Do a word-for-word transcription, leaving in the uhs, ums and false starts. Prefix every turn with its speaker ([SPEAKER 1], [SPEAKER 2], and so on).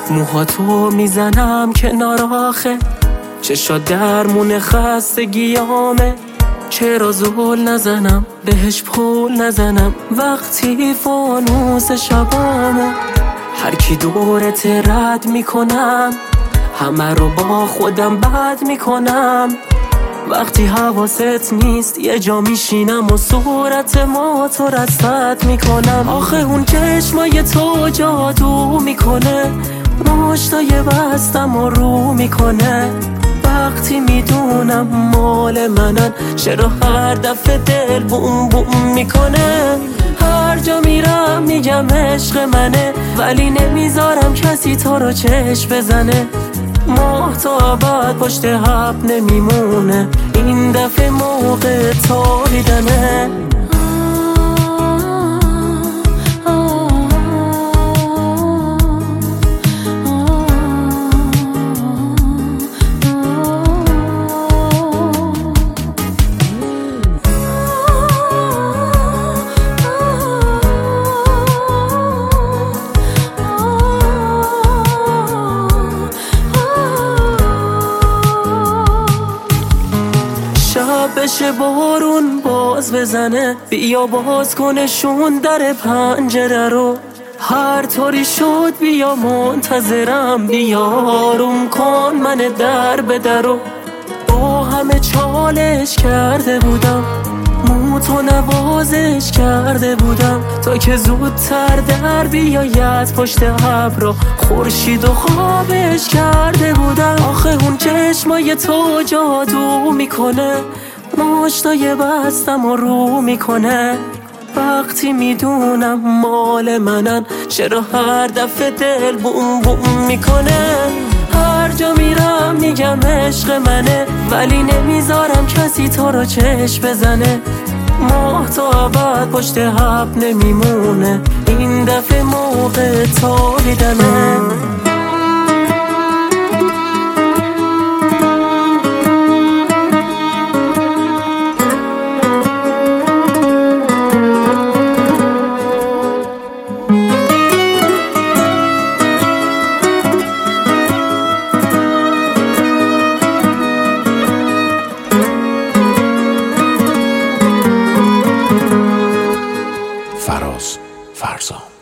[SPEAKER 1] موهاتو میزنم کنار آخه، چشات درمون خستگیامه. چرا زول نزنم بهش پول نزنم وقتی فانوس شبامو. هر کی دورت رد میکنم، همه رو با خودم بد میکنم. وقتی حواست نیست یه جا میشینم و صورت ما تو رصد میکنم. آخه اون چشمای تو جادو میکنه، مشتای بستم و رو میکنه. وقتی میدونم مال منن، چرا هر دفعه دل بوم بوم میکنه. هر جا میرم میگم عشق منه، ولی نمیذارم کسی تو رو چشم بزنه. ماه تا ابد پشت حب نمیمونه، این دفعه موقع تاریدنه. بشه بارون باز بزنه، بیا باز کنشون در پنجره رو. هر طوری شد بیا منتظرم، بیا آروم کن من در به درو. با همه چالش کرده بودم، موتو نوازش کرده بودم، تا که زودتر در بیاید پشت ابرا. خورشید و خوابش کرده بودم. آخه اون چشمای تو جادو میکنه، مشتای بستم و رو میکنه. وقتی میدونم مال منن، چرا هر دفعه دل بوم بوم میکنه. هر جا میرم میگم عشق منه، ولی نمیذارم کسی تو رو چشم بزنه. ماه تا ابد پشت حب نمیمونه، این دفعه موقع تاریدنه.
[SPEAKER 2] فراز فرزان.